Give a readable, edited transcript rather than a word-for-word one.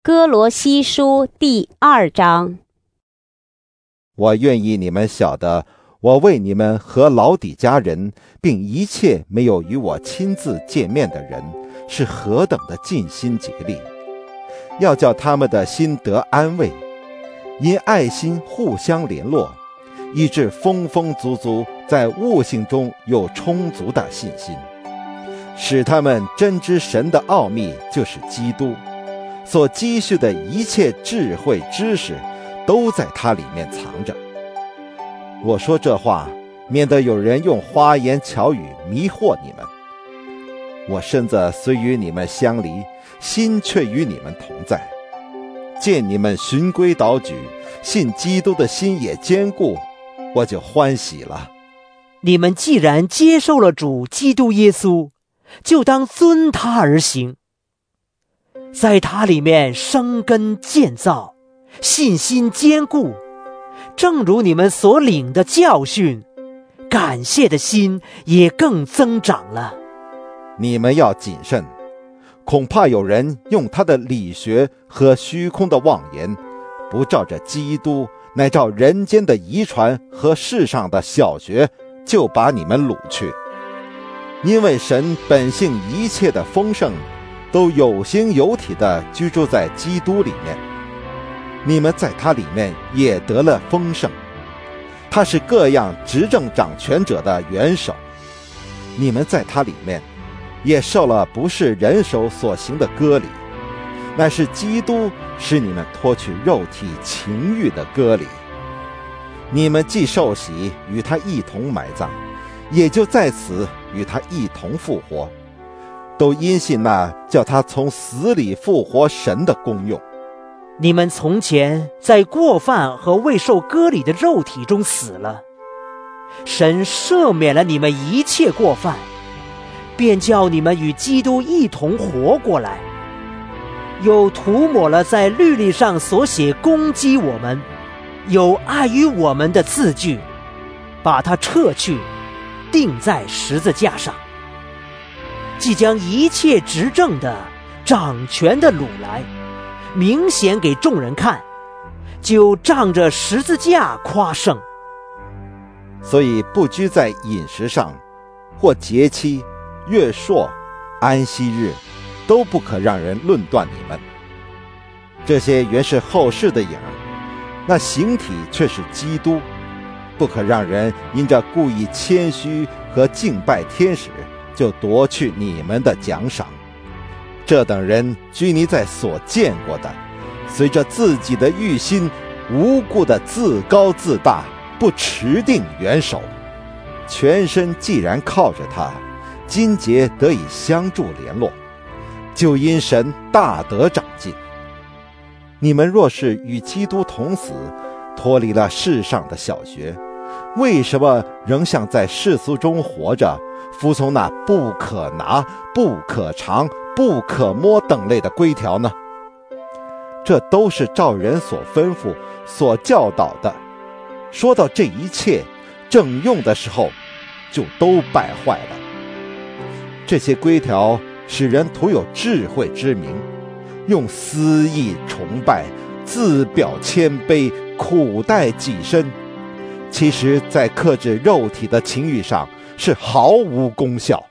哥罗西书第2章。 我愿意你们晓得，我为你们和老底嘉人，并一切没有与我亲自见面的人，是何等的尽心竭力，要叫他们的心得安慰，因爱心互相联络，以致丰丰足足在悟性中有充足的信心，使他们真知神的奥秘就是基督，所积蓄的一切智慧知识都在他里面藏着。我说这话，免得有人用花言巧语迷惑你们。我身子虽与你们相离，心却与你们同在。见你们循规蹈矩，信基督的心也坚固，我就欢喜了。 你们既然接受了主基督耶稣，就当遵他而行，在他里面生根建造，信心坚固，正如你们所领的教训，感谢的心也更增长了。 你们要谨慎，恐怕有人用他的理学和虚空的妄言，不照着基督，乃照人间的遗传和世上的小学，就把你们掳去。因为神本性一切的丰盛，都有形有体地居住在基督里面，你们在他里面也得了丰盛。他是各样执政掌权者的元首，你们在他里面也受了不是人手所行的割礼，乃是基督使你们脱去肉体情欲的割礼。你们既受洗，与他一同埋葬，也就在此与他一同复活，都因信那叫他从死里复活神的功用。 你们从前在过犯和未受割礼的肉体中死了，神赦免了你们一切过犯，便叫你们与基督一同活过来，又涂抹了在律例上所写攻击我们有碍于我们的字句，把它撤去，钉在十字架上，即将一切执政的掌权的掳来，明显给众人看，就仗着十字架夸胜。 所以不拘在饮食上，或节期、月朔、安息日，都不可让人论断你们。这些原是后世的影，那形体却是基督。不可让人因着故意谦虚和敬拜天使，就夺去你们的奖赏。这等人拘泥在所见过的，随着自己的欲心，无故的自高自大，不持定元首。全身既然靠着他，筋节得以相助联络，就因神大得长进。你们若是与基督同死，脱离了世上的小学，为什么仍像在世俗中活着，服从那不可拿、不可尝、不可摸等类的规条呢？这都是照人所吩咐、所教导的。说到这一切，正用的时候，就都败坏了。这些规条使人徒有智慧之名，用私意崇拜，自表谦卑，苦待己身，其实在克制肉体的情欲上是毫无功效。